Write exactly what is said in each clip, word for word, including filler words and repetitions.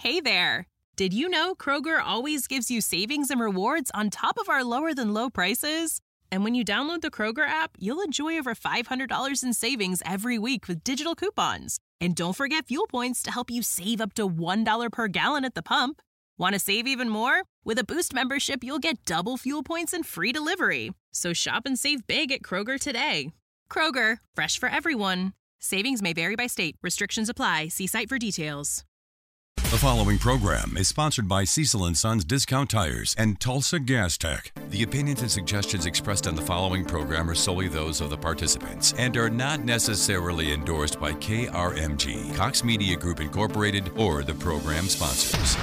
Hey there! Did you know Kroger always gives you savings and rewards on top of our lower-than-low prices? And when you download the Kroger app, you'll enjoy over five hundred dollars in savings every week with digital coupons. And don't forget fuel points to help you save up to one dollar per gallon at the pump. Want to save even more? With a Boost membership, you'll get double fuel points and free delivery. So shop and save big at Kroger today. Kroger, fresh for everyone. Savings may vary by state. Restrictions apply. See site for details. The following program is sponsored by Cecil and Sons Discount Tires and Tulsa Gas Tech. The opinions and suggestions expressed on the following program are solely those of the participants and are not necessarily endorsed by K R M G, Cox Media Group Incorporated, or the program sponsors.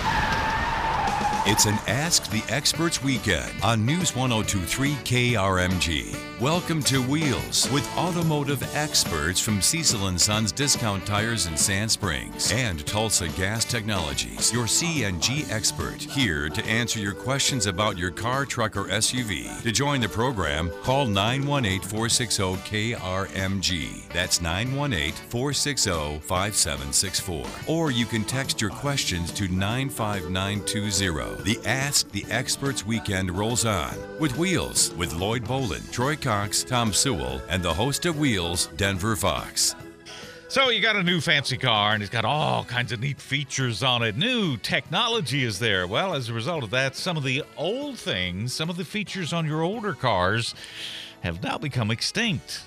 It's an Ask the Experts weekend on News one oh two point three K R M G. Welcome to Wheels with automotive experts from Cecil and Sons Discount Tires in Sand Springs and Tulsa Gas Technologies, your C N G expert, here to answer your questions about your car, truck, or S U V. To join the program, call nine one eight, four six zero, K R M G. That's nine one eight, four six zero, five seven six four. Or you can text your questions to nine five nine two zero. The Ask the Experts weekend rolls on with Wheels with Lloyd Boland, Troy Cox, Tom Sewell, and the host of Wheels, Denver Fox. So you got a new fancy car, and it's got all kinds of neat features on it. New technology is there. Well, as a result of that, some of the old things, some of the features on your older cars have now become extinct.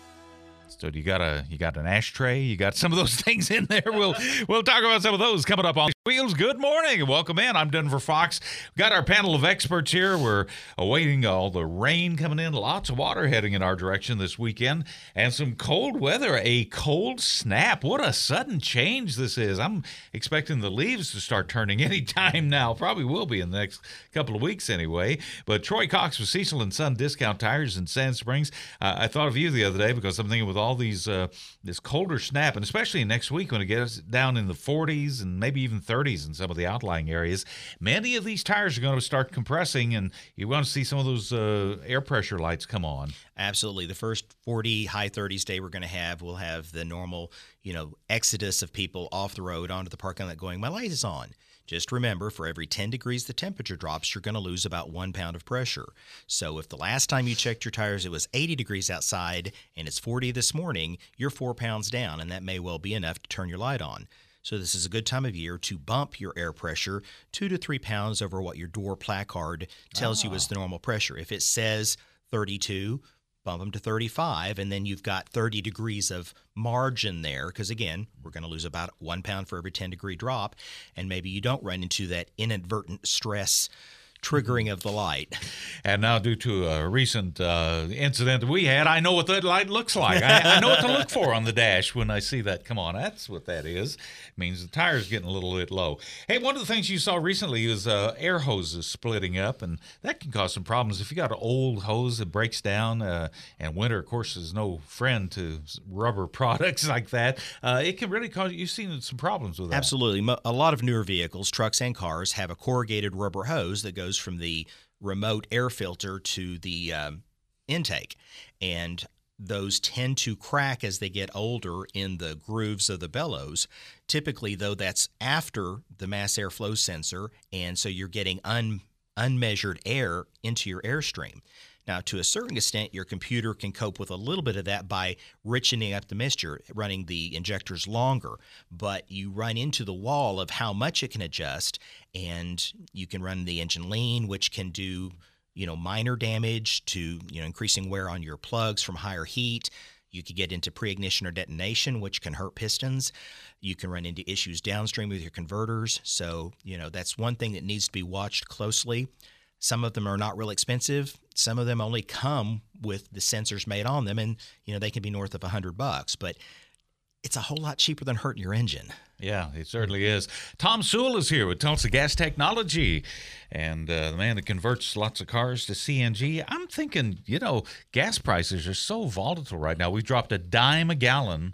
So you got a you got an ashtray, you got some of those things in there. We'll we'll talk about some of those coming up on Wheels. Good morning and welcome in. I'm Denver Fox. We've got our panel of experts here. We're awaiting all the rain coming in, lots of water heading in our direction this weekend, and some cold weather. A cold snap. What a sudden change this is. I'm expecting the leaves to start turning any time now. Probably will be in the next couple of weeks anyway. But Troy Cox with Cecil and Son Discount Tires in Sand Springs. Uh, I thought of you the other day because I'm thinking with all these uh, this colder snap, and especially next week when it gets down in the forties and maybe even thirties in some of the outlying areas, many of these tires are going to start compressing, and you're going to see some of those uh, air pressure lights come on. Absolutely. The first forty, high thirties day we're going to have, we'll have the normal, you know, exodus of people off the road onto the parking lot going, my light is on. Just remember, for every ten degrees the temperature drops, you're going to lose about one pound of pressure. So if the last time you checked your tires it was eighty degrees outside and it's forty this morning, you're four pounds down, and that may well be enough to turn your light on. So this is a good time of year to bump your air pressure two to three pounds over what your door placard tells oh. you is the normal pressure. If it says thirty-two, bump them to thirty-five, and then you've got thirty degrees of margin there, because again, we're going to lose about one pound for every ten degree drop, and maybe you don't run into that inadvertent stress triggering of the light. And now, due to a recent uh, incident that we had, I know what that light looks like. I, I know what to look for on the dash when I see that come on. That's what that is. It means the tire's getting a little bit low. Hey, one of the things you saw recently is uh, air hoses splitting up, and that can cause some problems. If you got an old hose that breaks down, uh, and winter, of course, is no friend to rubber products like that, uh, it can really cause, you've seen some problems with that. Absolutely. A lot of newer vehicles, trucks and cars, have a corrugated rubber hose that goes from the remote air filter to the um, intake, and those tend to crack as they get older in the grooves of the bellows. Typically, though, that's after the mass airflow sensor, and so you're getting un, unmeasured air into your airstream. Now, to a certain extent, your computer can cope with a little bit of that by richening up the mixture, running the injectors longer. But you run into the wall of how much it can adjust, and you can run the engine lean, which can do, you know, minor damage to, you know, increasing wear on your plugs from higher heat. You could get into pre-ignition or detonation, which can hurt pistons. You can run into issues downstream with your converters. So, you know, that's one thing that needs to be watched closely. Some of them are not real expensive. Some of them only come with the sensors made on them, and you know they can be north of a hundred bucks. But it's a whole lot cheaper than hurting your engine. Yeah, it certainly is. Tom Sewell is here with Tulsa Gas Technology, and uh, the man that converts lots of cars to C N G. I'm thinking, you know, gas prices are so volatile right now. We've dropped a dime a gallon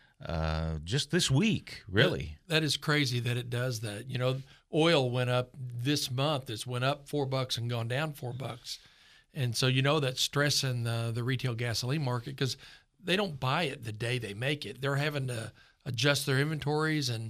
uh, just this week, really. That, that is crazy that it does that. You know, oil went up this month. It's went up four bucks and gone down four bucks. And so, you know, that's stressing the, the retail gasoline market because they don't buy it the day they make it. They're having to adjust their inventories, and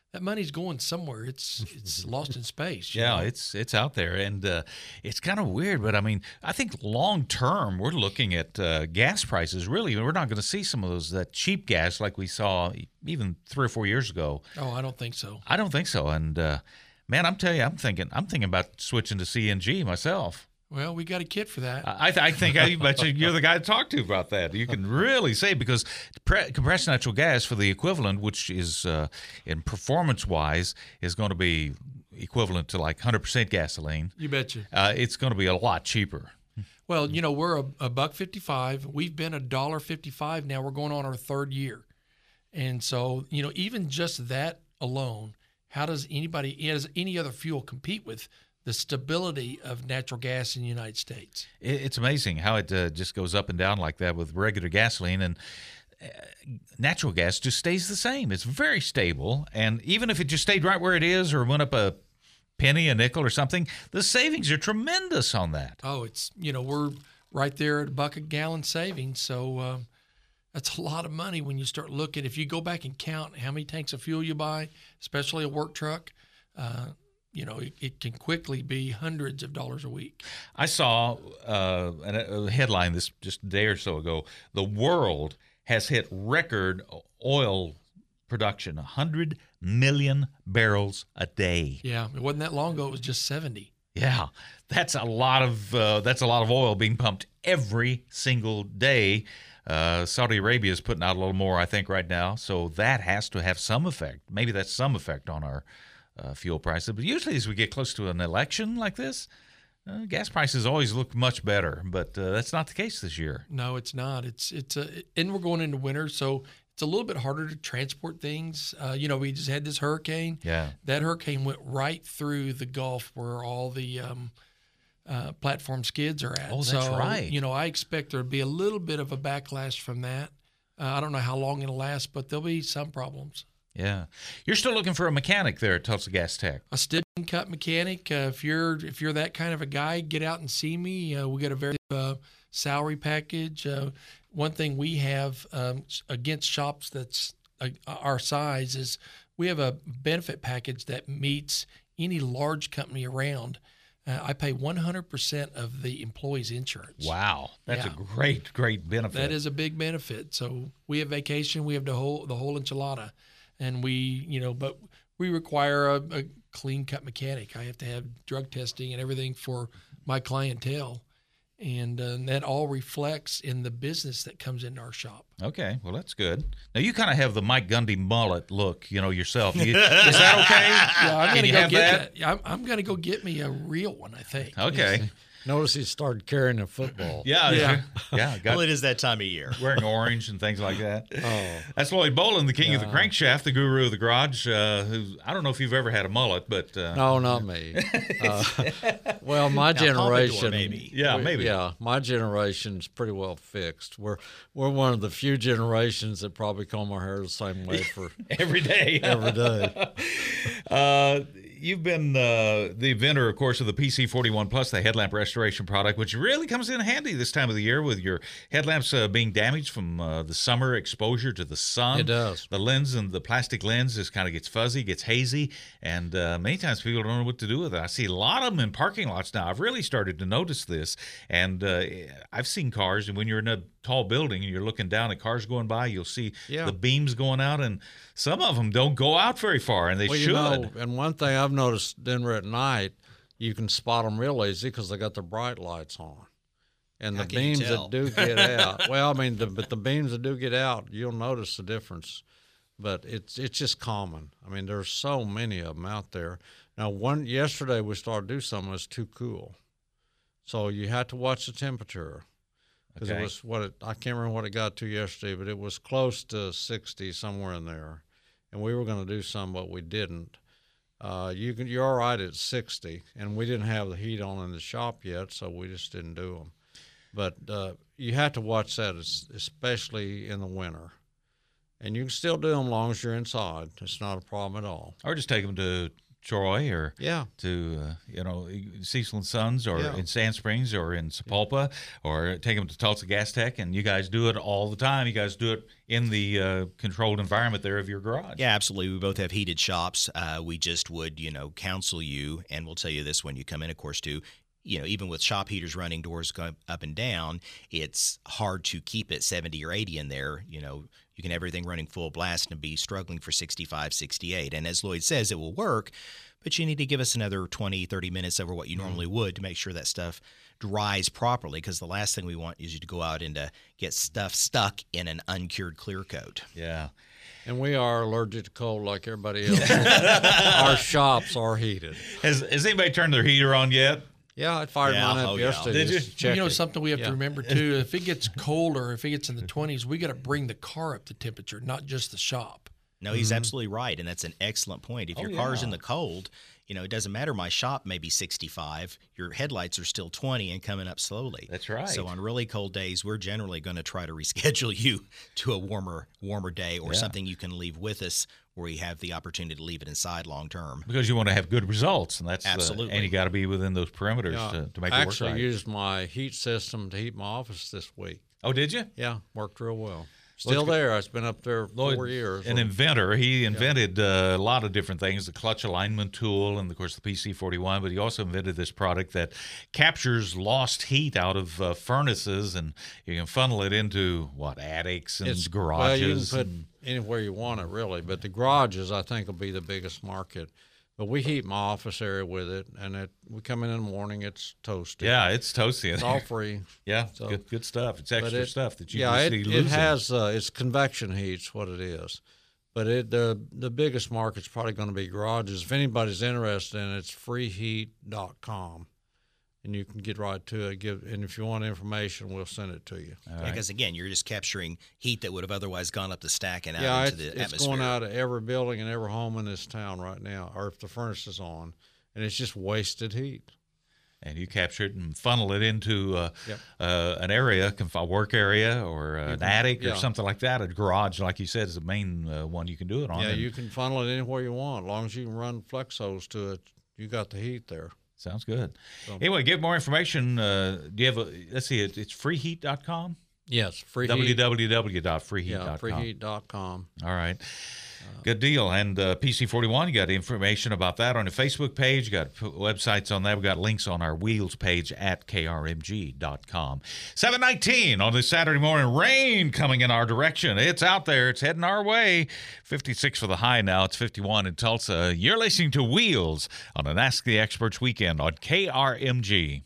that money's going somewhere. It's it's lost in space. you Yeah, know? it's it's out there, and uh, it's kind of weird. But I mean, I think long term, we're looking at uh, gas prices. Really, we're not going to see some of those that cheap gas like we saw even three or four years ago. Oh, I don't think so. I don't think so. And uh, man, I'm telling you, I'm thinking, I'm thinking about switching to C N G myself. Well, we got a kit for that. I, I think I bet you you're the guy to talk to about that. You can really save, because pre- compressed natural gas for the equivalent, which is uh, in performance-wise, is going to be equivalent to like one hundred percent gasoline. You betcha. Uh, it's going to be a lot cheaper. Well, you know, we're a, a buck fifty-five. We've been a dollar fifty-five now. We're going on our third year, and so you know, even just that alone, how does anybody, does any other fuel compete with the stability of natural gas in the United States? It, it's amazing how it uh, just goes up and down like that with regular gasoline, and uh, natural gas just stays the same. It's very stable, and even if it just stayed right where it is or went up a penny, a nickel or something, the savings are tremendous on that. Oh, it's, you know, we're right there at a buck a gallon savings. So uh, that's a lot of money when you start looking. If you go back and count how many tanks of fuel you buy, especially a work truck, uh, you know, it, it can quickly be hundreds of dollars a week. I saw uh, a headline this just a day or so ago. The world has hit record oil production, one hundred million barrels a day. Yeah, it wasn't that long ago. It was just seventy. Yeah, that's a lot of uh, that's a lot of oil being pumped every single day. Uh, Saudi Arabia is putting out a little more, I think, right now. So that has to have some effect. Maybe that's some effect on our uh, fuel prices. But usually as we get close to an election like this, uh, gas prices always look much better. But uh, that's not the case this year. No, it's not. It's it's a, and we're going into winter, so it's a little bit harder to transport things. Uh, you know, we just had this hurricane. Yeah. That hurricane went right through the Gulf where all the um, uh, platform skids are at. Oh, that's so, right. You know, I expect there to be a little bit of a backlash from that. Uh, I don't know how long it'll last, but there'll be some problems. Yeah. You're still looking for a mechanic there at Tulsa Gas Tech. A stip and cut mechanic. Uh, if you're if you're that kind of a guy, get out and see me. Uh, we got a very uh, salary package. Uh, one thing we have um, against shops that's uh, our size is we have a benefit package that meets any large company around. Uh, I pay one hundred percent of the employee's insurance. Wow. That's Yeah. a great, great benefit. That is a big benefit. So we have vacation, we have the whole the whole enchilada, and we, you know, but we require a, a clean cut mechanic. I have to have drug testing and everything for my clientele, and uh, that all reflects in the business that comes into our shop. Okay, well, that's good. Now, you kind of have the Mike Gundy mullet look, you know, yourself. You, is that okay? Yeah, I'm Can gonna you go have get that? that. I'm, I'm gonna go get me a real one. I think. Okay. Notice he started carrying a football. Yeah, Yeah. yeah. Got, Well, it is that time of year. wearing orange and things like that. Oh. That's Lloyd Bolin, the king of the crankshaft, the guru of the garage. Uh, who I don't know if you've ever had a mullet, but uh, No, not me. Uh, well, my Now, Pompadour, generation, maybe. Yeah, we- maybe. Yeah, my generation's pretty well fixed. We're we're one of the few generations that probably comb our hair the same way for every day. every day. Uh, you've been uh, the inventor, of course, of the P C forty-one Plus, the headlamp restoration product, which really comes in handy this time of the year with your headlamps uh, being damaged from uh, the summer exposure to the sun. It does. The lens and the plastic lens just kind of gets fuzzy, gets hazy, and uh, many times people don't know what to do with it. I see a lot of them in parking lots now. I've really started to notice this, and uh, I've seen cars, and when you're in a tall building and you're looking down at cars going by, you'll see Yeah. the beams going out, and some of them don't go out very far, and they Well, should. you know, and one thing I've noticed, Denver at night, you can spot them real easy because they got their bright lights on. And How the can you beams tell? that do get out, well, I mean, the, but the beams that do get out, you'll notice the difference. But it's it's just common. I mean, there's so many of them out there. Now, one yesterday we started to do something that's too cool, so you had to watch the temperature. Because Okay. it was what it, I can't remember what it got to yesterday, but it was close to sixty, somewhere in there. And we were going to do some, but we didn't. Uh, you can, you're all right at sixty, and we didn't have the heat on in the shop yet, so we just didn't do them. But uh, you have to watch that, es- especially in the winter. And you can still do them as long as you're inside. It's not a problem at all. Or just take them to Troy or Yeah. to, uh, you know, Cecil and Sons or Yeah. in Sand Springs or in Sapulpa, or take them to Tulsa Gas Tech, and you guys do it all the time. You guys do it in the uh, controlled environment there of your garage. Yeah, absolutely. We both have heated shops. Uh, we just would, you know, counsel you, and we'll tell you this when you come in, of course, too. You know, even with shop heaters running, doors going up and down, it's hard to keep it seventy or eighty in there. You know, you can have everything running full blast and be struggling for sixty-five, sixty-eight. And as Lloyd says, it will work, but you need to give us another twenty, thirty minutes over what you normally would to make sure that stuff dries properly, because the last thing we want is you to go out and to get stuff stuck in an uncured clear coat. Yeah. And we are allergic to cold like everybody else. Our shops are heated. Has, has anybody turned their heater on yet? Yeah, I fired Yeah, mine up oh, yeah. yesterday. Did just you? to check You know, it. something we have Yeah. to remember too, if it gets colder, if it gets in the twenties, we got to bring the car up to temperature, not just the shop. No, he's absolutely right, and that's an excellent point. If Oh, your car's in yeah. the cold, you know, it doesn't matter. My shop may be sixty-five. Your headlights are still twenty and coming up slowly. That's right. So on really cold days, we're generally going to try to reschedule you to a warmer, warmer day or Yeah. something you can leave with us, where you have the opportunity to leave it inside long term. Because you want to have good results, and that's the- Absolutely. and you got to be within those perimeters Yeah. to, to make I it work actually right. used my heat system to heat my office this week. Oh, did you? Yeah, worked real well. Still there. It's been up there four Lloyd, years. An inventor. He invented uh, a lot of different things, the clutch alignment tool and, of course, the P C forty-one, but he also invented this product that captures lost heat out of uh, furnaces, and you can funnel it into, what, attics and It's, garages. well, you can put and- anywhere you want it, really. But the garages, I think, will be the biggest market. But we heat my office area with it, and it, we come in in the morning, it's toasty. yeah, it's toasty. It's all free. yeah, so- good, good stuff. It's But extra it- stuff that you yeah, just it, see it losing. has uh, it's convection heat's what it is, but it the the biggest market's probably going to be garages. If anybody's interested in it, it's free heat dot com, and you can get right to it. Give and if you want information, we'll send it to you. All right. Because again, you're just capturing heat that would have otherwise gone up the stack and out yeah, into it's, the it's atmosphere. going out of every building and every home in this town right now, or if the furnace is on, and it's just wasted heat. And you capture it and funnel it into uh, Yep. uh, an area, a work area or uh, an attic or yeah. something like that. A garage, like you said, is the main uh, one you can do it on. Yeah, And you can funnel it anywhere you want, as long as you can run flex hose to it. You got the heat there. Sounds good. So- Anyway, get more information. Uh, do you have a, let's see, it, it's free heat dot com? Yes, free w heat. w w dot free heat dot com. Yeah, free heat dot com. All right. Good deal. And uh, P C forty-one, you got information about that on the Facebook page. You got p- websites on that. We got links on our Wheels page at k r m g dot com. seven nineteen on this Saturday morning. Rain coming in our direction. It's out there. It's heading our way. fifty-six for the high now. It's fifty-one in Tulsa. You're listening to Wheels on an Ask the Experts weekend on K R M G.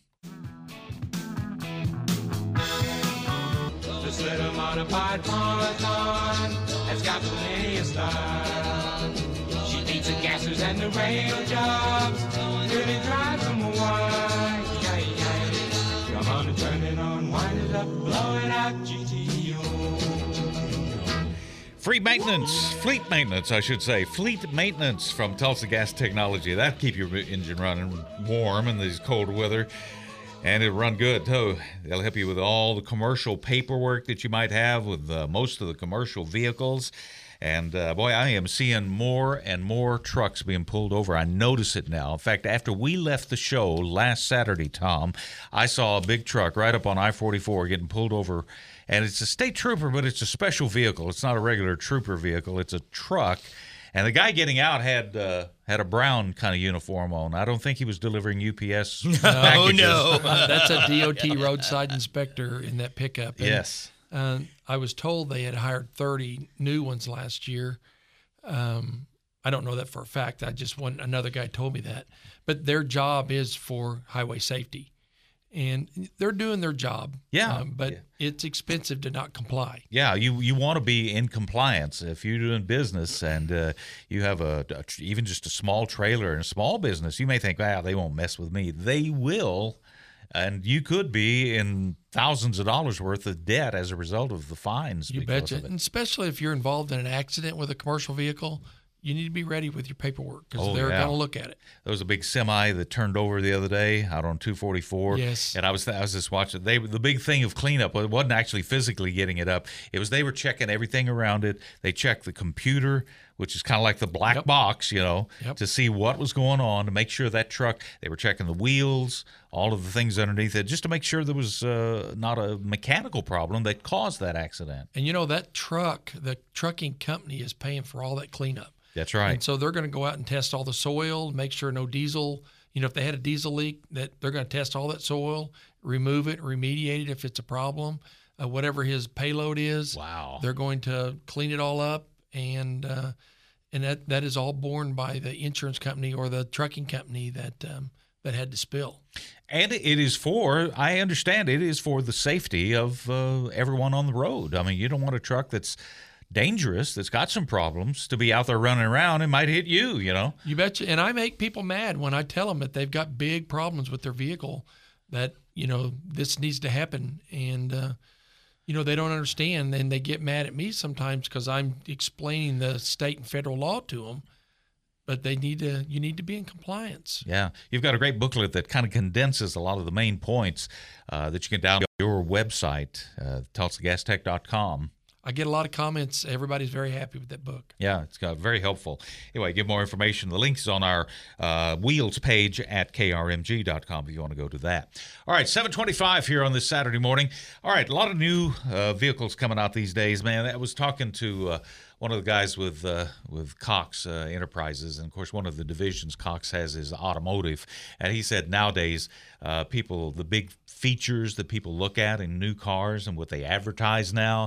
This little modified Ponton has got plenty of style. She beats the gassers and the rail jobs, really drives them wild. Yeah, yeah. Come on and turn it on, wind it up, blow it out, G T O. Free maintenance, fleet maintenance, I should say. Fleet maintenance from Tulsa Gas Technology. That'll keep your engine running warm in these cold weather. And it'll run good, too. They'll help you with all the commercial paperwork that you might have with uh, most of the commercial vehicles. And, uh, boy, I am seeing more and more trucks being pulled over. I notice it now. In fact, after we left the show last Saturday, Tom, I saw a big truck right up on I forty-four getting pulled over. And it's a state trooper, but it's a special vehicle. It's not a regular trooper vehicle. It's a truck. And the guy getting out had uh, had a brown kind of uniform on. I don't think he was delivering U P S packages. no. Uh, that's a D O T roadside inspector in that pickup. And, Yes. uh, I was told they had hired thirty new ones last year. Um, I don't know that for a fact. I just one another guy told me that. But their job is for highway safety, and they're doing their job. Yeah. um, but Yeah. it's expensive to not comply. Yeah, you, you want to be in compliance. If you're doing business and uh, you have a, a tr- even just a small trailer and a small business, you may think, wow, they won't mess with me. They will, and you could be in thousands of dollars worth of debt as a result of the fines. You because betcha. of it. And especially if you're involved in an accident with a commercial vehicle, you need to be ready with your paperwork because Oh, they're yeah. going to look at it. There was a big semi that turned over the other day out on two forty-four. Yes. And I was I was just watching. They the big thing of cleanup. It wasn't actually physically getting it up. It was they were checking everything around it. They checked the computer, which is kind of like the black Yep. box, you know, Yep. to see what was going on, to make sure that truck, they were checking the wheels, all of the things underneath it, just to make sure there was uh, not a mechanical problem that caused that accident. And you know, that truck, the trucking company is paying for all that cleanup. That's right. And so they're going to go out and test all the soil, make sure no diesel, you know, if they had a diesel leak, that they're going to test all that soil, remove it, remediate it if it's a problem. Uh, whatever his payload is, Wow. they're going to clean it all up, and uh, and that, that is all borne by the insurance company or the trucking company that um, that had to spill. And it is for, I understand, it is for the safety of uh, everyone on the road. I mean, you don't want a truck that's dangerous, that's got some problems, to be out there running around and might hit you, you know? You betcha. And I make people mad when I tell them that they've got big problems with their vehicle, that, you know, this needs to happen. And, uh, you know, they don't understand, and they get mad at me sometimes because I'm explaining the state and federal law to them. But they need to. You need to be in compliance. Yeah. You've got a great booklet that kind of condenses a lot of the main points uh, that you can download on your website, uh, Tulsa Gas Tech dot com. I get a lot of comments. Everybody's very happy with that book. Yeah, it's got very helpful. Anyway, get more information. The link is on our uh, Wheels page at K R M G dot com if you want to go to that. All right, seven twenty-five here on this Saturday morning. All right, a lot of new uh, vehicles coming out these days, man. I was talking to uh, one of the guys with uh, with Cox uh, Enterprises, and of course, one of the divisions Cox has is automotive, and he said nowadays uh, people, the big features that people look at in new cars and what they advertise now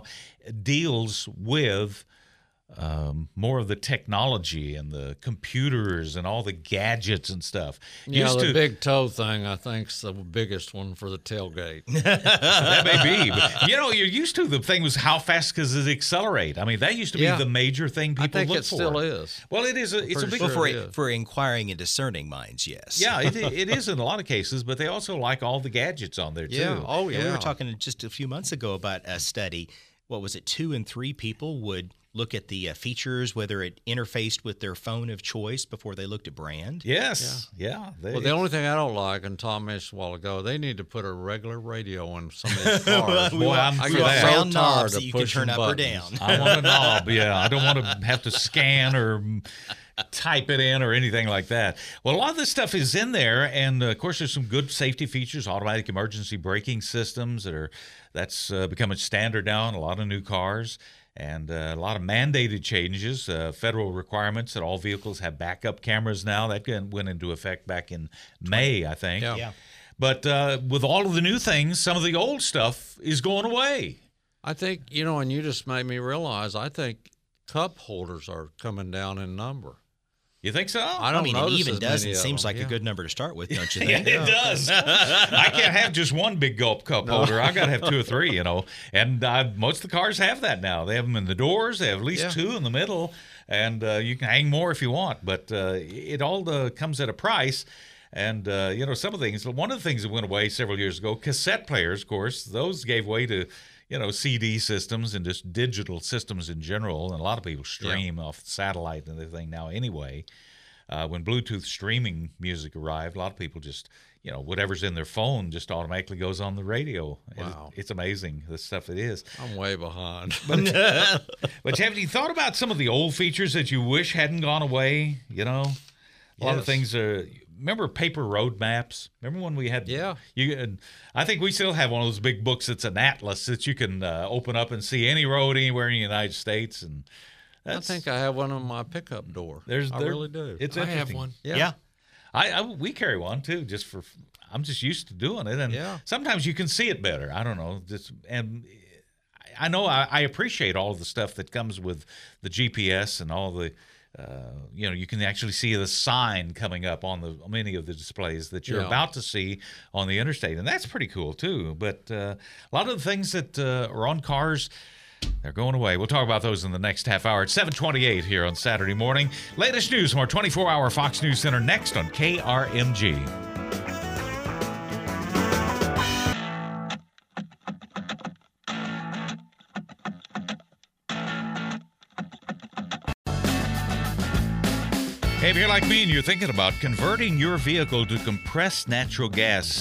deals with um, more of the technology and the computers and all the gadgets and stuff. Yeah, Used the to- big toe thing, I think, is the biggest one for the tailgate. that may be. But, you know, you're used to the thing was how fast does it accelerate? I mean, that used to be Yeah. the major thing I people think look it for. still is. Well, it is. A, it's a pretty big. Well, sure for, it is. for inquiring and discerning minds, yes. Yeah, it, it is in a lot of cases, but they also like all the gadgets on there too. Yeah. Oh, And yeah. we were talking just a few months ago about a study. What was it? Two and three people would look at the uh, features, whether it interfaced with their phone of choice before they looked at brand. Yes. Yeah. they- Well, the only thing I don't like, and Tom mentioned a while ago, they need to put a regular radio in some of these cars. Boy, I'm I for get that. so Round knobs tired that of you can pushing turn up or buttons. down. I want a knob. Yeah, I don't want to have to scan or mm, type it in or anything like that. Well, a lot of this stuff is in there, and uh, of course, there's some good safety features, automatic emergency braking systems that are that's uh, becoming standard now in a lot of new cars. And uh, a lot of mandated changes, uh, federal requirements that all vehicles have backup cameras now. That went into effect back in May, I think. Yeah. Yeah. But uh, with all of the new things, some of the old stuff is going away. I think, you know, and you just made me realize, I think cup holders are coming down in number. You think so? I I don't mean, an notice even as many dozen of seems them. like Yeah. a good number to start with, don't you Yeah, think? it does. I can't have just one big gulp cup holder. I got to have two or three, you know. And uh, most of the cars have that now. They have them in the doors. They have at least Yeah. two in the middle, and uh, you can hang more if you want. But uh, it all uh, comes at a price. And, uh, you know, some of the things, one of the things that went away several years ago, cassette players, of course, those gave way to, you know, C D systems and just digital systems in general. And a lot of people stream off satellite and everything now anyway. Uh, when Bluetooth streaming music arrived, a lot of people just, you know, whatever's in their phone just automatically goes on the radio. And Wow. It's, it's amazing, the stuff it is. I'm way behind. But have you thought about some of the old features that you wish hadn't gone away? You know, a lot of Yes. things are. Remember paper road maps? Remember when we had? Yeah. You. and I think we still have one of those big books that's an atlas that you can uh, open up and see any road anywhere in the United States. And I that's, think I have one on my pickup door. there's I there- really do. It's I have interesting. one. yeah. Yeah. I, I we carry one too, just for. I'm just used to doing it, and Yeah. sometimes you can see it better. I don't know, just and I know I, I appreciate all of the stuff that comes with the G P S and all the. Uh, you know, you can actually see the sign coming up on the many of the displays that you're Yeah. about to see on the interstate, and that's pretty cool too. But uh, a lot of the things that uh, are on cars, they're going away. We'll talk about those in the next half hour at seven twenty-eight here on Saturday morning. Latest news from our twenty-four hour Fox News Center next on K R M G. Hey, if you're like me and you're thinking about converting your vehicle to compressed natural gas,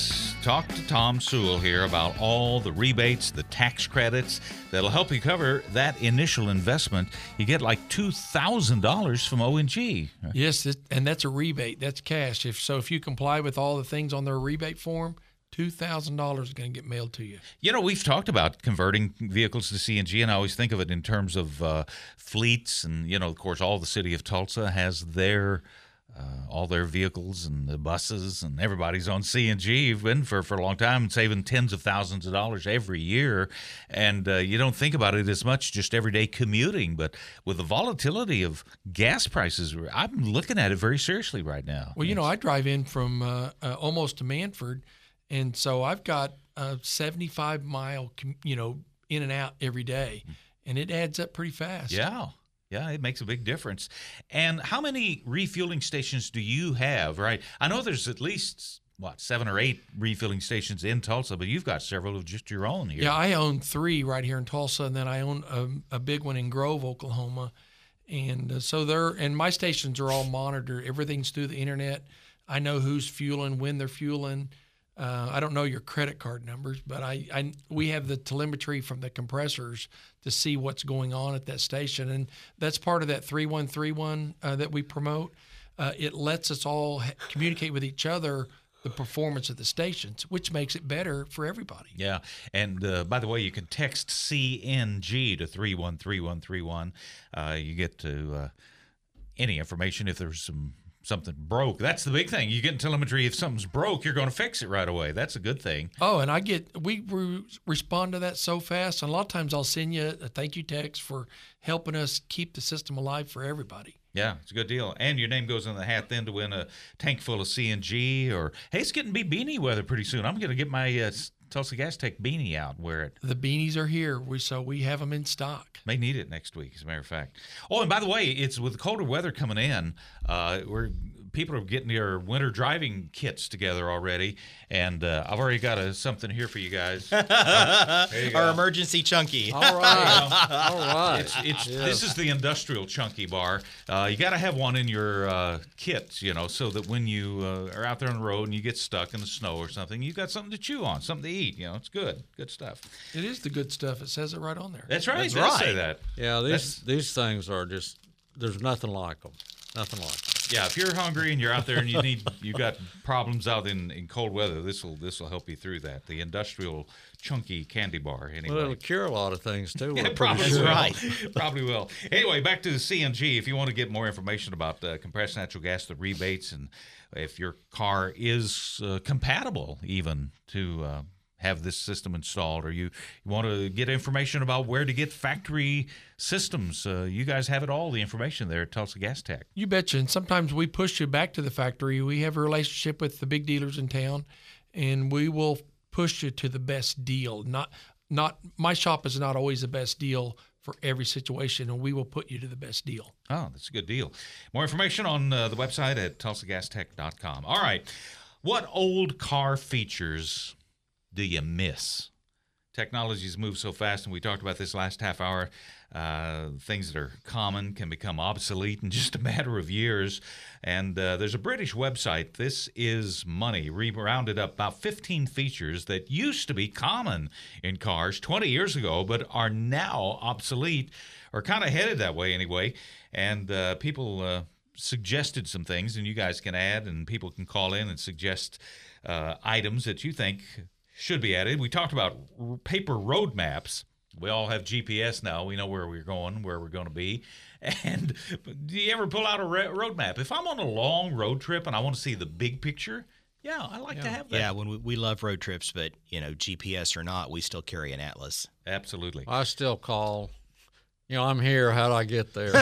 talk to Tom Sewell here about all the rebates, the tax credits that'll help you cover that initial investment. You get like two thousand dollars from O N G. Yes, it, and that's a rebate. That's cash. If so, if you comply with all the things on their rebate form, two thousand dollars is going to get mailed to you. You know, we've talked about converting vehicles to C N G, and I always think of it in terms of uh, fleets. And, you know, of course, all the city of Tulsa has their uh, all their vehicles and the buses, and everybody's on C N G. You've been for, for a long time, saving tens of thousands of dollars every year. And uh, you don't think about it as much just everyday commuting. But with the volatility of gas prices, I'm looking at it very seriously right now. Well, you know, I drive in from uh, uh, almost to Manford, and so I've got a seventy-five mile, you know, in and out every day, and it adds up pretty fast. Yeah. Yeah, it makes a big difference. And how many refueling stations do you have, right? I know there's at least, what, seven or eight refilling stations in Tulsa, but you've got several of just your own here. Yeah, I own three right here in Tulsa, and then I own a, a big one in Grove, Oklahoma. And uh, so they're, and my stations are all monitored. Everything's through the internet. I know who's fueling, when they're fueling. Uh, I don't know your credit card numbers, but I, I we have the telemetry from the compressors to see what's going on at that station, and that's part of that three one three one uh, that we promote. Uh, it lets us all ha- communicate with each other the performance of the stations, which makes it better for everybody. Yeah, and uh, by the way, you can text C N G to three one three one three one. Uh, you get to uh, any information if there's some something broke. That's the big thing. You get in telemetry. If something's broke, you're going to fix it right away. That's a good thing. Oh, and I get we re- respond to that so fast. And a lot of times I'll send you a thank you text for helping us keep the system alive for everybody. Yeah, it's a good deal. And your name goes in the hat then to win a tank full of C N G. Or, hey, it's getting to be beanie weather pretty soon. I'm going to get my uh, Tulsa Gas Tech beanie out and wear it. The beanies are here, we so we have them in stock. May need it next week, as a matter of fact. Oh, and by the way, it's with colder weather coming in, uh, we're people are getting their winter driving kits together already, and uh, I've already got a, something here for you guys. Uh, there you Our go. emergency chunky. All right. All right. It's, it's, Yes. This is the industrial chunky bar. Uh, you got to have one in your uh, kit, you know, so that when you uh, are out there on the road and you get stuck in the snow or something, you got something to chew on, something to eat. You know, it's good, good stuff. It is the good stuff. It says it right on there. That's right. That's it does right. say that. Yeah, these That's- these things are just, there's nothing like them. Nothing like them. Yeah, if you're hungry and you're out there and you need you got problems out in, in cold weather, this will this will help you through that. The industrial chunky candy bar, anyway. Well, it'll cure a lot of things, too. Yeah, we're it pretty probably sure. will. Right. Probably will. Anyway, back to the C N G. If you want to get more information about uh, compressed natural gas, the rebates, and if your car is uh, compatible even to uh, have this system installed, or you, you want to get information about where to get factory systems, uh, you guys have it all, the information there at Tulsa Gas Tech. You betcha. And sometimes we push you back to the factory. We have a relationship with the big dealers in town, and we will push you to the best deal. Not, not my shop is not always the best deal for every situation, and we will put you to the best deal. Oh, that's a good deal. More information on uh, the website at tulsa gas tech dot com. All right. What old car features do you miss? Technologies move so fast, and we talked about this last half hour. Uh, things that are common can become obsolete in just a matter of years. And uh, there's a British website, This Is Money, re-rounded up about fifteen features that used to be common in cars twenty years ago, but are now obsolete, or kind of headed that way anyway. And uh, people uh, suggested some things, and you guys can add, and people can call in and suggest uh, items that you think should be added. We talked about r- paper road maps. We all have G P S now. We know where we're going, where we're going to be. And do you ever pull out a re- road map? If I'm on a long road trip and I want to see the big picture, yeah, I like to have that. Yeah, when we, we love road trips, but you know, G P S or not, we still carry an atlas. Absolutely. I still call, you know, I'm here. How do I get there?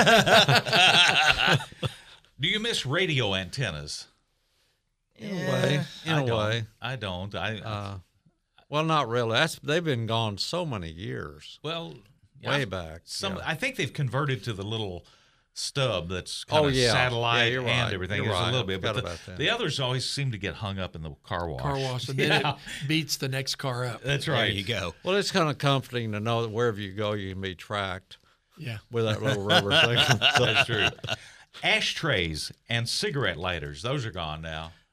Do you miss radio antennas? In a way. In I a don't. way. I don't. I Uh, well, not really. That's they've been gone so many years. well, Way I- back, Some yeah. I think they've converted to the little stub that's kind Oh, of yeah. satellite Yeah, you're and right. everything. You're There's a right. little I bit, but forgot the, about that. the others always seem to get hung up in the car wash. Car wash, and then Yeah. it beats the next car up. That's There right. you go. Well, it's kind of comforting to know that wherever you go, you can be tracked Yeah. with that little rubber thing. So- That's true. Ashtrays and cigarette lighters, those are gone now.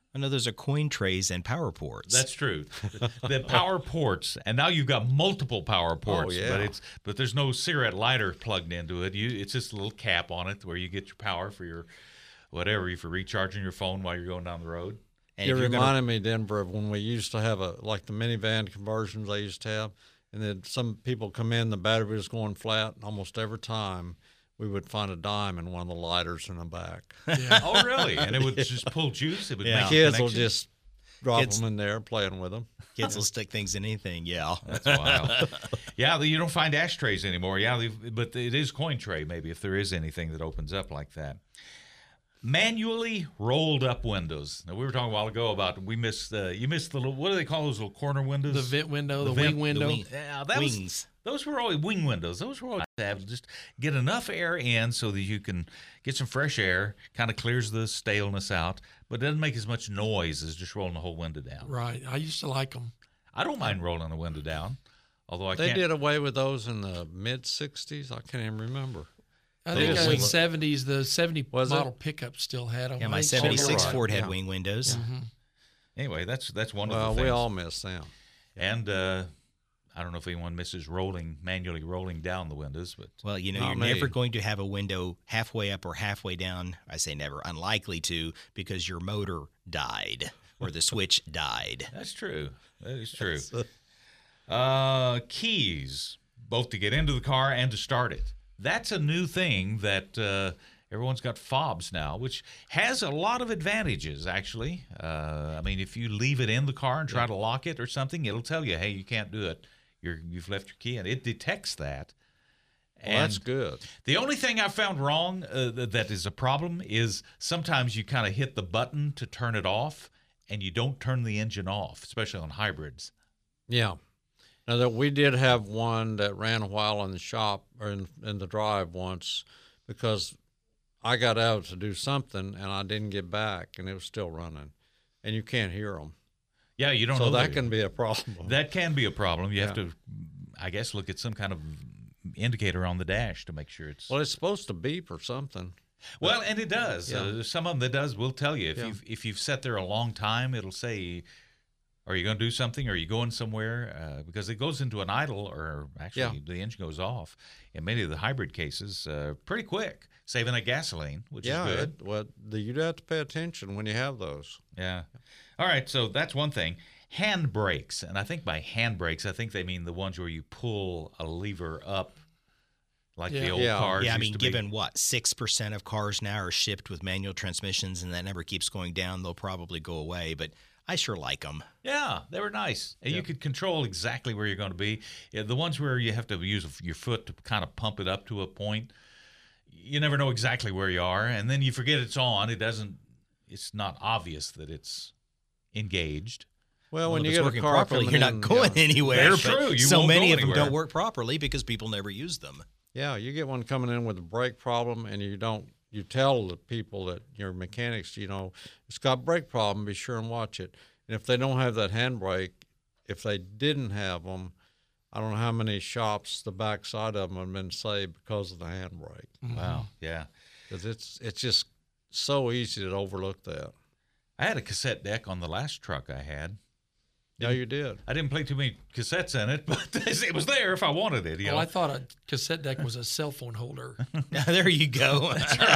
I know those are coin trays and power ports. That's true. The power ports, and now you've got multiple power ports. Oh, yeah. But it's but there's no cigarette lighter plugged into it. You it's just a little cap on it where you get your power for your whatever, for recharging your phone while you're going down the road. And it if you're reminded gonna, me, Denver, of when we used to have a like the minivan conversions they used to have, and then some people come in, the battery was going flat. Almost every time, we would find a dime in one of the lighters in the back. Yeah. Oh, really? And it would just pull juice. It would Yeah. make Kids will connection? just drop Kids- them in there, playing with them. kids will stick things in anything. Yeah. That's wild. Yeah, you don't find ashtrays anymore. Yeah, they- but it is coin tray maybe if there is anything that opens up like that. Manually rolled up windows. Now we were talking a while ago about we missed. Uh, you missed the little. What do they call those little corner windows? The vent window, the, vent- wing window. wing- Yeah, that Wings. was. Those were always wing windows. Those were always to have just get enough air in so that you can get some fresh air. Kind of clears the staleness out, but doesn't make as much noise as just rolling the whole window down. Right. I used to like them. I don't mind rolling the window down, although I They can't. did away with those in the mid sixties. I can't even remember. I They think just in the look- seventies, the seventy Was it? model pickup still had them. Yeah, my I think seventy-six Silverado. Ford had Yeah. wing windows. Anyway, that's that's one Well, of the things. we all miss them. And uh, I don't know if anyone misses rolling manually rolling down the windows, but Well, you know, Not you're me. never going to have a window halfway up or halfway down. I say never, unlikely to, because your motor died or the switch died. that's true. That is true. Uh, keys, both to get into the car and to start it. That's a new thing that uh, everyone's got fobs now, which has a lot of advantages, actually. Uh, I mean, if you leave it in the car and try to lock it or something, it'll tell you, hey, you can't do it. You're, you've left your key in. It detects that. Well, that's good. The only thing I found wrong uh, th- that is a problem is sometimes you kind of hit the button to turn it off and you don't turn the engine off, especially on hybrids. Yeah. Now that we did have one that ran a while in the shop or in, in the drive once, because I got out to do something and I didn't get back and it was still running, and you can't hear them. Yeah, you don't So know that the- can be a problem. That can be a problem. You have Yeah. to, I guess, look at some kind of indicator on the dash to make sure it's Well, it's supposed to beep or something. well, and it does. Yeah. Uh, there's some of them that does will tell you if Yeah. you've if you've sat there a long time, it'll say, "Are you going to do something? Are you going somewhere?" Uh, because it goes into an idle, or actually Yeah. the engine goes off. In many of the hybrid cases, uh, pretty quick, saving that gasoline, which yeah, is good. it, well, the, you'd have to pay attention when you have those. Yeah. All right, so that's one thing. Hand brakes, and I think by hand brakes, I think they mean the ones where you pull a lever up, like the Yeah. old Yeah. cars Yeah, I used mean, to be. given what, six percent of cars now are shipped with manual transmissions and that number keeps going down, they'll probably go away, but I sure like them. Yeah, they were nice. And you could control exactly where you're going to be. Yeah, the ones where you have to use your foot to kind of pump it up to a point, you never know exactly where you are, and then you forget it's on. It doesn't. It's not obvious that it's engaged. Well, Well, when if you it's get a working car properly, coming you're in, not going yeah. anywhere. That's but true. You so won't many go of them anywhere. don't work properly because people never use them. Yeah, you get one coming in with a brake problem, and you don't. You tell the people that your mechanics, you know, it's got brake problem. Be sure and watch it. And if they don't have that handbrake, if they didn't have them, I don't know how many shops the backside of them have been saved because of the handbrake. Wow. Yeah. Because it's it's just so easy to overlook that. I had a cassette deck on the last truck I had. Yeah, you did. I didn't play too many cassettes in it, but it was there if I wanted it. You Well, know? I thought a cassette deck was a cell phone holder. There you go.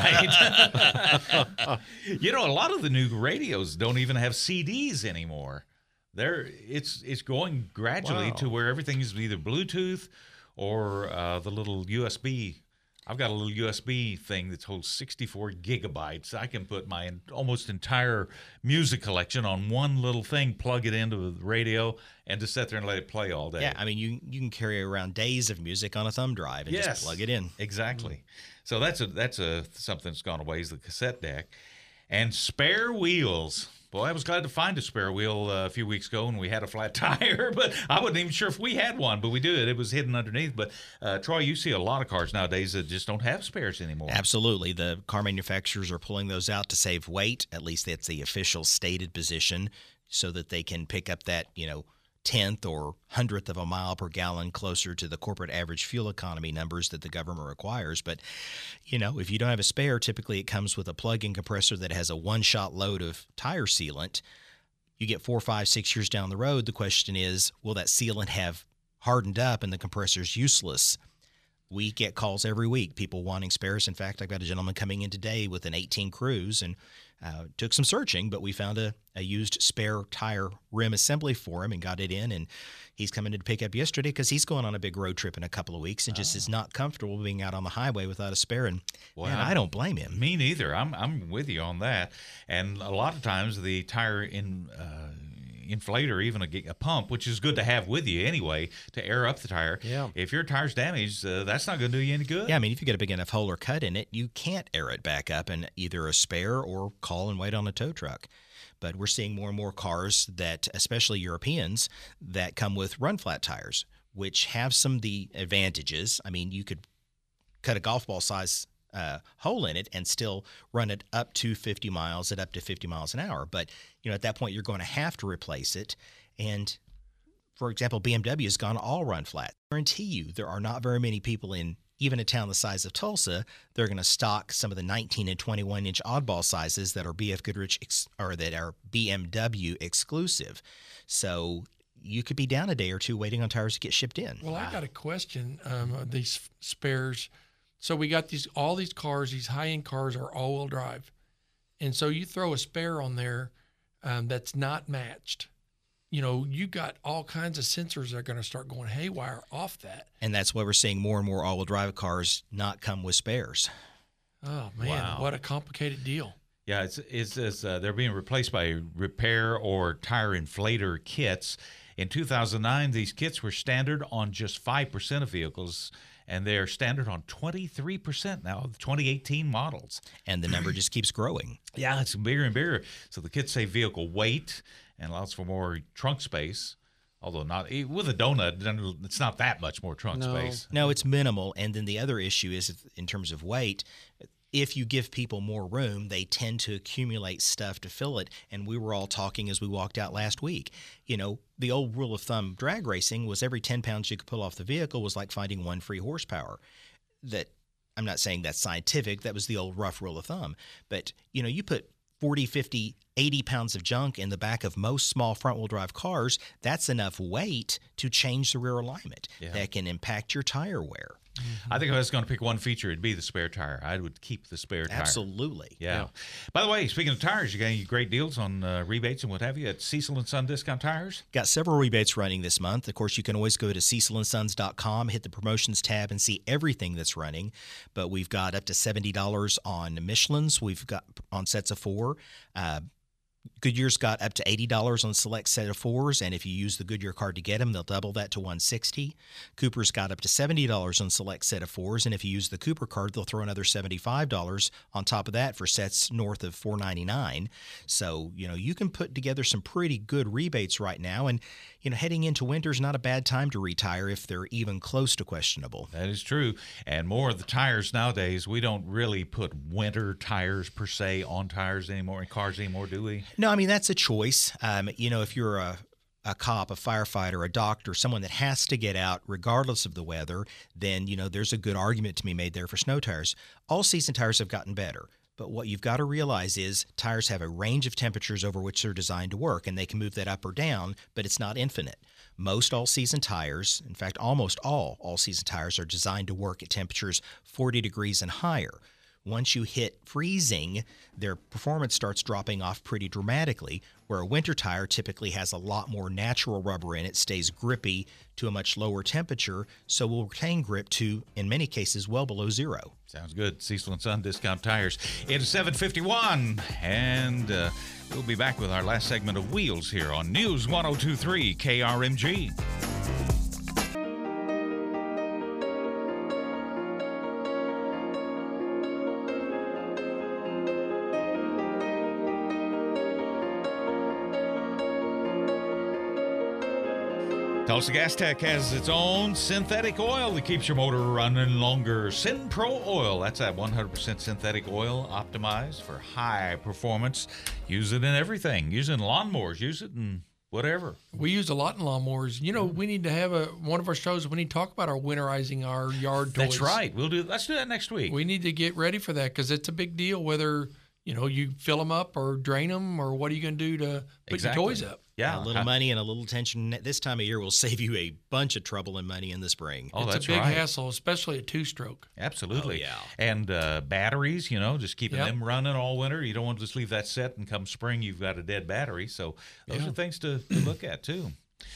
right. You know, a lot of the new radios don't even have C Ds anymore. They're it's it's going gradually Wow. to where everything is either Bluetooth or uh, the little U S B. I've got a little U S B thing that holds sixty-four gigabytes. I can put my en- almost entire music collection on one little thing, plug it into the radio, and just sit there and let it play all day. Yeah, I mean, you you can carry around days of music on a thumb drive and Yes. just plug it in. Exactly. So that's a that's a something that's gone away is the cassette deck, and spare wheels. Boy, I was glad to find a spare wheel uh, a few weeks ago when we had a flat tire, but I wasn't even sure if we had one, but we did. It was hidden underneath. But uh, Troy, you see a lot of cars nowadays that just don't have spares anymore. Absolutely. The car manufacturers are pulling those out to save weight. At least that's the official stated position, so that they can pick up that, you know, tenth or hundredth of a mile per gallon closer to the corporate average fuel economy numbers that the government requires. But, you know, if you don't have a spare, typically it comes with a plug-in compressor that has a one-shot load of tire sealant. You get four, five, six years down the road, the question is, will that sealant have hardened up and the compressor's useless? We get calls every week, people wanting spares. In fact, I've got a gentleman coming in today with an eighteen Cruise, and uh, took some searching, but we found a, a used spare tire rim assembly for him and got it in. And he's coming in to pick up yesterday because he's going on a big road trip in a couple of weeks and just oh. is not comfortable being out on the highway without a spare. And well, man, I don't blame him. Me neither. I'm I'm with you on that. And a lot of times the tire in uh, inflator, even a, a pump, which is good to have with you anyway to air up the tire. Yeah. If your tire's damaged, uh, that's not going to do you any good. Yeah, I mean, if you get a big enough hole or cut in it, you can't air it back up in either a spare or call and wait on a tow truck. But we're seeing more and more cars that, especially Europeans, that come with run-flat tires, which have some of the advantages. I mean, you could cut a golf ball size uh, hole in it and still run it up to fifty miles at up to fifty miles an hour. But, you know, at that point, you're going to have to replace it. And, for example, B M W has gone all run flat. I guarantee you there are not very many people in even a town the size of Tulsa, they're going to stock some of the nineteen and twenty-one inch oddball sizes that are B F Goodrich ex- or that are B M W exclusive. So you could be down a day or two waiting on tires to get shipped in. Well, wow. I got a question. Um, these spares. So we got these all these cars. These high-end cars are all-wheel drive, and so you throw a spare on there um, that's not matched. You know, you got all kinds of sensors that are going to start going haywire off that. And that's why we're seeing more and more all-wheel drive cars not come with spares. Oh, man, wow. What a complicated deal. Yeah, it's, it's, it's uh, they're being replaced by repair or tire inflator kits. In two thousand nine, these kits were standard on just five percent of vehicles, and they're standard on twenty-three percent now of the twenty eighteen models. And the number just keeps growing. Yeah, it's bigger and bigger. So the kits save vehicle weight and allows for more trunk space, although not with a donut, it's not that much more trunk no. space. No, it's minimal. And then the other issue is in terms of weight, if you give people more room, they tend to accumulate stuff to fill it. And we were all talking as we walked out last week. You know, the old rule of thumb drag racing was every ten pounds you could pull off the vehicle was like finding one free horsepower. That I'm not saying that's scientific. That was the old rough rule of thumb. But, you know, you put forty, fifty, eighty pounds of junk in the back of most small front-wheel drive cars, that's enough weight to change the rear alignment. Yeah. That can impact your tire wear. Mm-hmm. I think if I was going to pick one feature, it'd be the spare tire. I would keep the spare tire. Absolutely. Yeah. yeah. By the way, speaking of tires, you got any great deals on uh, rebates and what have you at Cecil and Son Discount Tires? Got several rebates running this month. Of course, you can always go to cecil and sons dot com, hit the promotions tab, and see everything that's running. But we've got up to seventy dollars on Michelin's. We've got on sets of four. Uh, Goodyear's got up to eighty dollars on select set of fours, and if you use the Goodyear card to get them, they'll double that to one hundred sixty dollars. Cooper's got up to seventy dollars on select set of fours, and if you use the Cooper card, they'll throw another seventy-five dollars on top of that for sets north of four ninety-nine. So, you know, you can put together some pretty good rebates right now, and, you know, heading into winter is not a bad time to retire if they're even close to questionable. That is true. And more of the tires nowadays, we don't really put winter tires per se on tires anymore, in cars anymore, do we? No, I mean, that's a choice. Um, you know, if you're a, a cop, a firefighter, a doctor, someone that has to get out regardless of the weather, then, you know, there's a good argument to be made there for snow tires. All-season tires have gotten better. But what you've got to realize is tires have a range of temperatures over which they're designed to work, and they can move that up or down, but it's not infinite. Most all-season tires, in fact, almost all all-season tires are designed to work at temperatures forty degrees and higher. Once you hit freezing, their performance starts dropping off pretty dramatically, where a winter tire typically has a lot more natural rubber in it, stays grippy to a much lower temperature, so will retain grip to, in many cases, well below zero. Sounds good. Cecil and Son Discount Tires. It is seven fifty-one, and uh, we'll be back with our last segment of Wheels here on News one oh two point three K R M G. Tulsa Gas Tech has its own synthetic oil that keeps your motor running longer. Synpro Oil, that's that one hundred percent synthetic oil optimized for high performance. Use it in everything. Use it in lawnmowers. Use it in whatever. We use a lot in lawnmowers. You know, we need to have a one of our shows. We need to talk about our winterizing our yard toys. That's right. We'll do. Let's do that next week. We need to get ready for that because it's a big deal. Whether you know you fill them up or drain them, or what are you going to do to put Exactly. your toys up? Yeah, a little money and a little attention this time of year will save you a bunch of trouble and money in the spring. Oh, it's that's a big right. hassle, especially a two-stroke. Absolutely. Oh, yeah. And uh, batteries, you know, just keeping Yep. them running all winter. You don't want to just leave that set and come spring, you've got a dead battery. So those Yeah. are things to, to look at, too.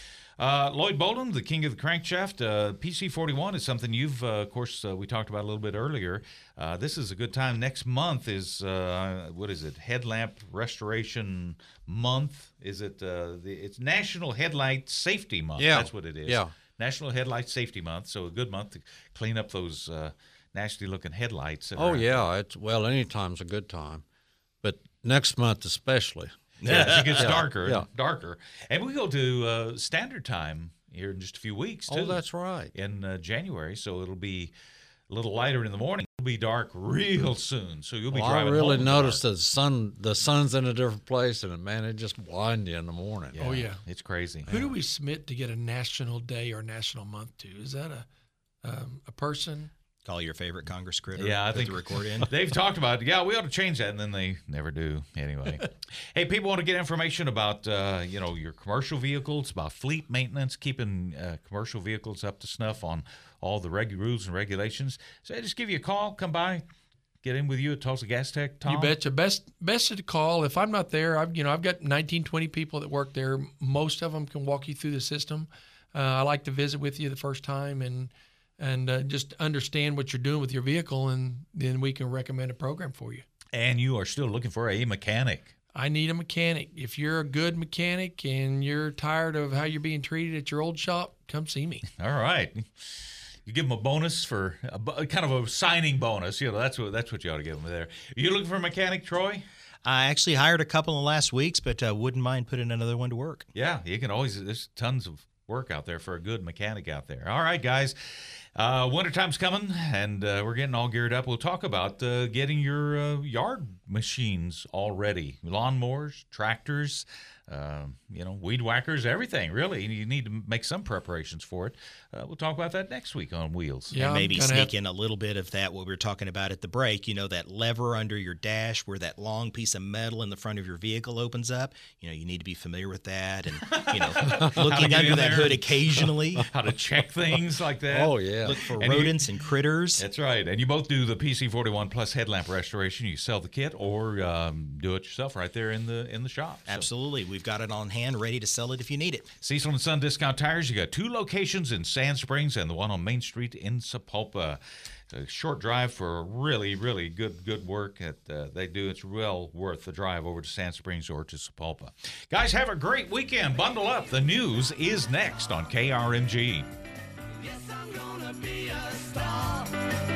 Uh, Lloyd Bolden, the king of the crankshaft. Uh, P C forty-one is something you've, uh, of course, uh, we talked about a little bit earlier. Uh, this is a good time. Next month is, uh, what is it, Headlamp Restoration Month? Is it, uh, the, it's National Headlight Safety Month. Yeah. That's what it is. Yeah. National Headlight Safety Month. So a good month to clean up those uh, nasty-looking headlights. that Oh are out yeah, it's well, anytime's a good time, but next month especially. Yeah, it gets Yeah, darker yeah. and darker. And we go to uh, standard time here in just a few weeks, too. Oh, that's right. In uh, January, so it'll be a little lighter in the morning. It'll be dark real soon, so you'll be Well, I driving really home in the noticed dark. that the sun, the sun's in a different place, and man, it just blind you in the morning. Oh, yeah. It's crazy. Who do we submit to get a national day or national month to? Is that a um, a person? Call your favorite Congress critter. Yeah, I put think the record in. they've talked about, yeah, we ought to change that, and then they never do. Anyway, hey, people want to get information about, uh, you know, your commercial vehicles, about fleet maintenance, keeping uh, commercial vehicles up to snuff on all the reg- rules and regulations. So I just give you a call, come by, get in with you at Tulsa Gas Tech. Tom? You betcha. Best best to call. If I'm not there, I've you know I've got nineteen, twenty people that work there. Most of them can walk you through the system. Uh, I like to visit with you the first time and and uh, just understand what you're doing with your vehicle, and then we can recommend a program for you. And you are still looking for a mechanic. I need a mechanic. If you're a good mechanic and you're tired of how you're being treated at your old shop, come see me. All right. You give them a bonus for a, bu- kind of a signing bonus. You know, that's what that's what you ought to give them there. Are you looking for a mechanic, Troy? I actually hired a couple in the last weeks, but uh, wouldn't mind putting another one to work. Yeah, you can always, there's tons of work out there for a good mechanic out there. All right, guys. Uh, wintertime's coming, and uh, we're getting all geared up. We'll talk about uh, getting your uh, yard machines all ready. Lawnmowers, tractors, uh, you know, weed whackers, everything, really. You need to make some preparations for it. Uh, we'll talk about that next week on Wheels. Yeah, And maybe I'm gonna sneak have- in a little bit of that, what we were talking about at the break, you know, that lever under your dash where that long piece of metal in the front of your vehicle opens up. You know, you need to be familiar with that and, you know, looking get under in that there. hood occasionally. How to check things like that. Oh yeah. Look for And you- rodents and critters. That's right. And you both do the P C forty-one Plus headlamp restoration. You sell the kit or um, do it yourself right there in the in the shop. So, Absolutely. We've got it on hand, ready to sell it if you need it. Cecil and Son Discount Tires, you got two locations in Sand Springs and the one on Main Street in Sapulpa. A short drive for really, really good good work that uh, they do. It's well worth the drive over to Sand Springs or to Sapulpa. Guys, have a great weekend. Bundle up. The news is next on K R M G. Yes, I'm gonna be a star.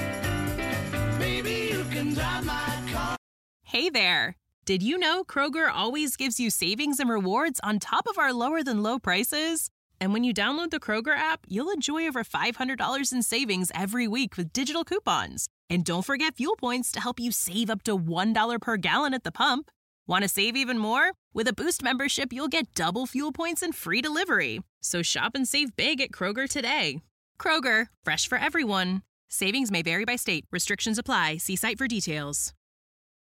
Maybe you can drive my car. Hey there! Did you know Kroger always gives you savings and rewards on top of our lower than low prices? And when you download the Kroger app, you'll enjoy over five hundred dollars in savings every week with digital coupons. And don't forget fuel points to help you save up to one dollar per gallon at the pump. Want to save even more? With a Boost membership, you'll get double fuel points and free delivery. So shop and save big at Kroger today. Kroger, fresh for everyone. Savings may vary by state. Restrictions apply. See site for details.